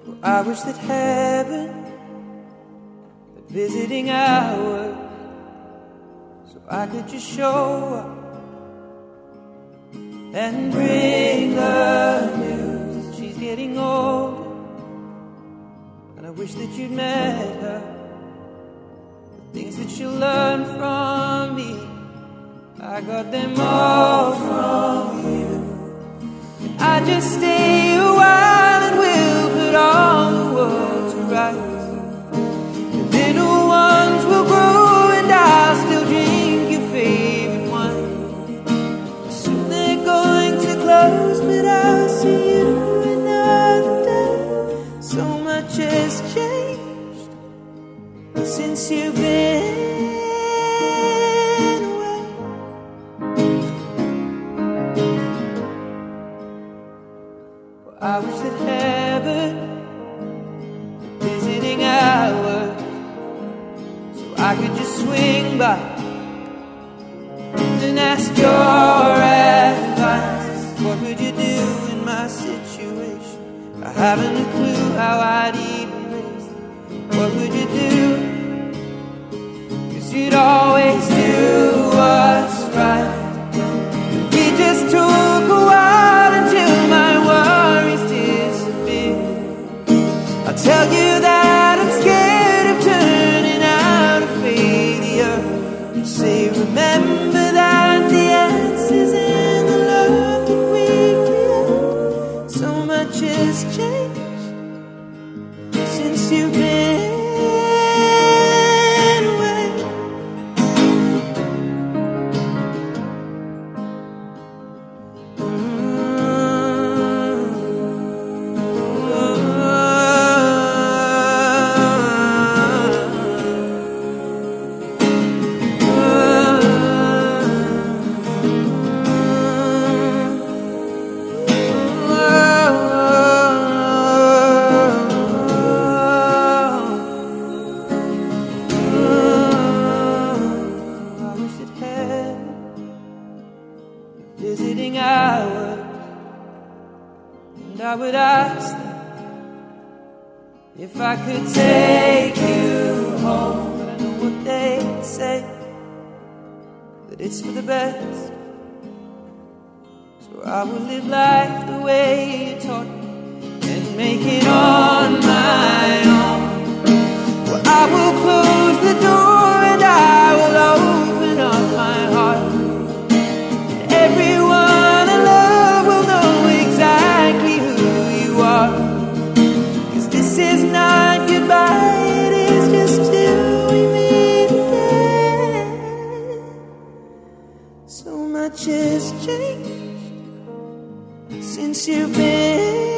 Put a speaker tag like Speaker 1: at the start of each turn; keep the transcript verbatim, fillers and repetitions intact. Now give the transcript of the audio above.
Speaker 1: I wish that heaven had visiting hours, so I could just show up and bring the news that she's getting older. And I wish that you'd met her, the things that she'll learn from me, I got them all from you. And I just stay a while and we'll put all the world to rights. The little ones will grow and I'll still drink your favorite wine. Soon they're going to close, but I'll see you another day. So much has changed since you've been away. Well, I wish that heaven visiting hours, so I could just swing by and ask your advice. What would you do in my situation? I haven't a clue how I'd even raise it. What would you do? 'Cause you'd always do what's right. We just took a while until my worries disappeared. I'll tell you that I'm scared of turning out a failure. You say remember that the answer's in the love that we create. So much has changed since you've been away. Visiting hours, and I would ask them if I could take you home. But I know what they say, that it's for the best. So I will live life the way you taught me and make it on my own. Well, I will close the door and I will open up my heart. Everyone I love will know exactly who you are. 'Cause this is not goodbye, it is just till we meet again. So much has changed since you've been